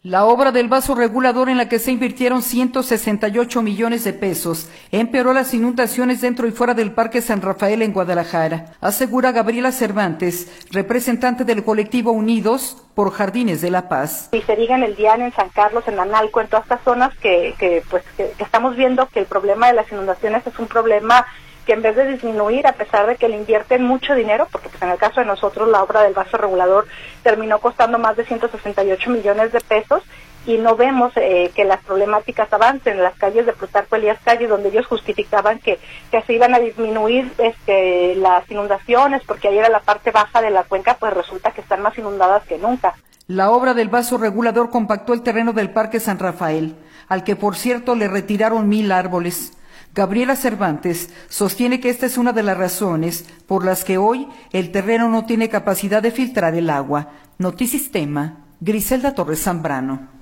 La obra del vaso regulador en la que se invirtieron 168 millones de pesos empeoró las inundaciones dentro y fuera del Parque San Rafael en Guadalajara, asegura Gabriela Cervantes, representante del colectivo Unidos por Jardines de la Paz. Y se diga en el Dián, en San Carlos, en Analco, en todas estas zonas que estamos viendo que el problema de las inundaciones es un problema que en vez de disminuir, a pesar de que le invierten mucho dinero, porque pues en el caso de nosotros la obra del vaso regulador terminó costando más de 168 millones de pesos, y no vemos que las problemáticas avancen en las calles de Plutarco Elías Calles, donde ellos justificaban que se iban a disminuir las inundaciones, porque ahí era la parte baja de la cuenca, pues resulta que están más inundadas que nunca. La obra del vaso regulador compactó el terreno del Parque San Rafael, al que por cierto le retiraron 1,000 árboles. Gabriela Cervantes sostiene que esta es una de las razones por las que hoy el terreno no tiene capacidad de filtrar el agua. Notisistema, Griselda Torres Zambrano.